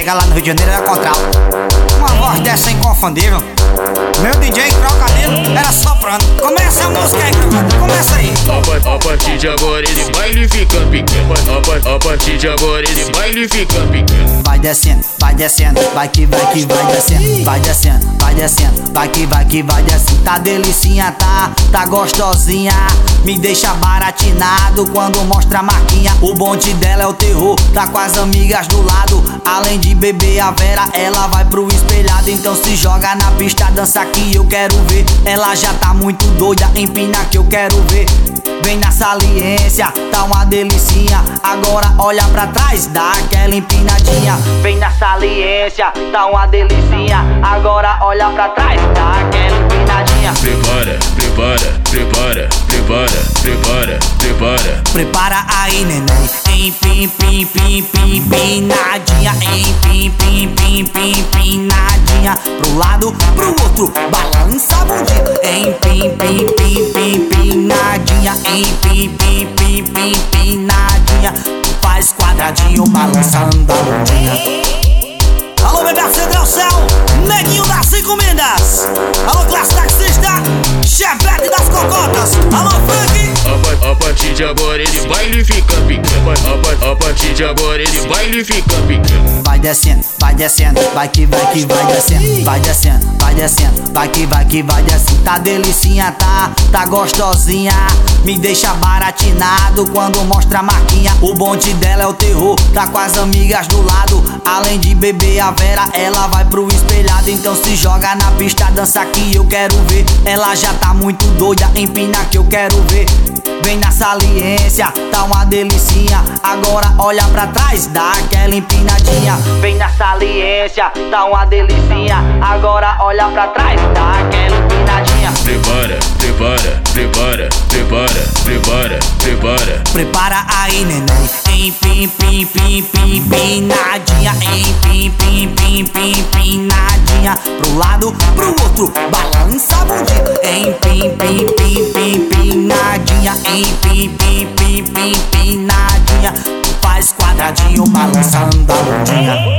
chega lá no Rio de Janeiro é Contral. Uma voz dessa inconfundível. Meu DJ Crocodilo era soprando. Começa a música aí, Crocodilo, começa aí. A partir de agora ele vai ficar pequeno. A partir de agora ele vai ficar pequeno. Vai descendo, vai descendo, vai que vai descendo. Vai descendo, vai descendo, vai que vai descendo. Tá delicinha, tá gostosinha. Me deixa baratinado quando mostra a marquinha. O bonde dela é o terror, tá com as amigas do lado. Além de beber a Vera, ela vai pro espelhado. Então se joga na pista, dança que eu quero ver. Ela já tá muito doida, empina que eu quero ver. Vem na saliência, tá uma delicinha. Agora olha pra trás, dá aquela empinadinha. Vem na saliência, tá uma delicinha. Agora olha pra trás, dá aquela empinadinha. Prepara, prepara, prepara, prepara, prepara, prepara. Prepara aí, neném. Empinadinha. Empinadinha. Pro lado, pro outro, balança a bundinha. Empinadinha. Empinadinha. Faz quadradinho balançando a bundinha. Alô, meu parceiro Del Céu, neguinho das encomendas. Alô, classe taxista, chevette das cocotas. Alô, Frank. A partir de agora ele vai ficar pequeno. A partir de agora ele vai ficar pequeno. Vai descendo, vai que vai descendo. Vai descendo, vai que vai descendo. Tá delicinha, tá gostosinha. Me deixa baratinado quando mostra a marquinha. O bonde dela é o terror, tá com as amigas do lado. Além de beber a Vera, ela vai pro espelhado. Então se joga na pista, dança que eu quero ver. Ela já tá muito doida, empina que eu quero ver. Vem na saliência, tá uma delicinha. Agora olha pra trás, dá aquela empinadinha. Vem na saliência, tá uma delicinha. Agora olha pra trás, dá aquela empinadinha. Prepara, prepara, prepara, prepara, prepara, prepara. Prepara aí, neném. Empinadinha. Empinadinha. Pro lado, pro outro, balança a bundinha. Empinadinha. Empinadinha. Faz quadradinho balançando a bundinha.